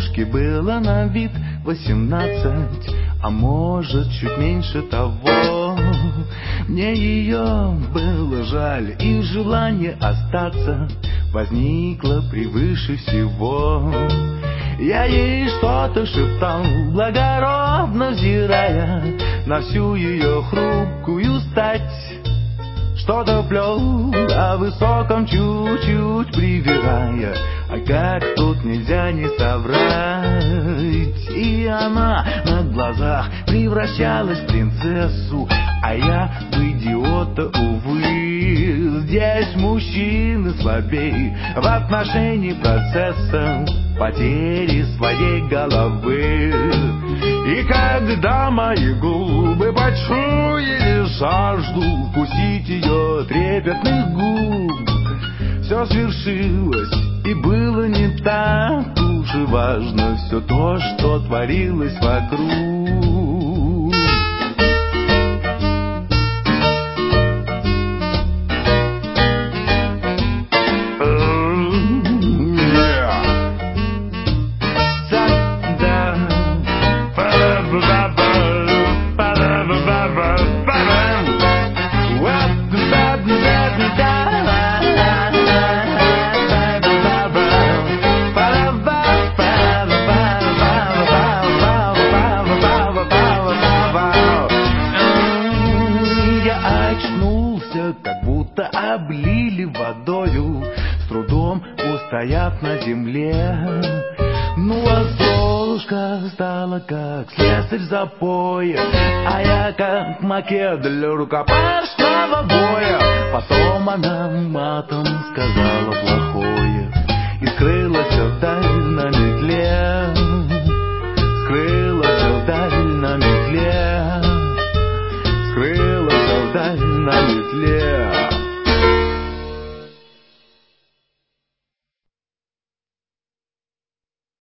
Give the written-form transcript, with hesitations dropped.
девушке было на вид 18, а может чуть меньше того. Мне ее было жаль, и желание остаться возникло превыше всего. Я ей что-то шептал, благородно взирая на всю ее хрупкую стать. Что-то плел о высоком, чуть-чуть привирая, а как тут нельзя не соврать. И она на глазах превращалась в принцессу, а я в идиота, увы. Здесь мужчины слабей в отношении процесса потери своей головы. И когда мои губы почуяли жажду вкусить ее трепетных губ, все свершилось, и было не так уж и важно все то, что творилось вокруг. Как будто облили водою, с трудом устояв на земле. Ну а Золушка стала как слесарь в запое, а я как макет для рукопашного боя. Потом она матом сказала плохое и скрылась вдаль на метле. Скрылась вдаль на метле. Скрылась вдаль на метле.